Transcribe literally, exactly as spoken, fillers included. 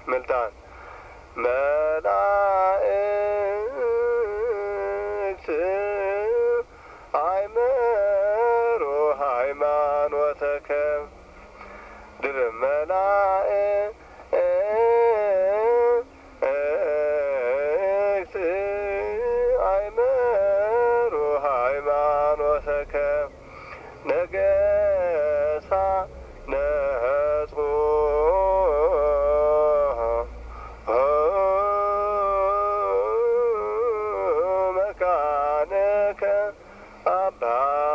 ምልጣን መላእክት አይመሩ ሃይማኖተከ ድርብ መላእክት አይመሩ ሃይማኖተከ ነገሳ ነጹ መካነከ አባ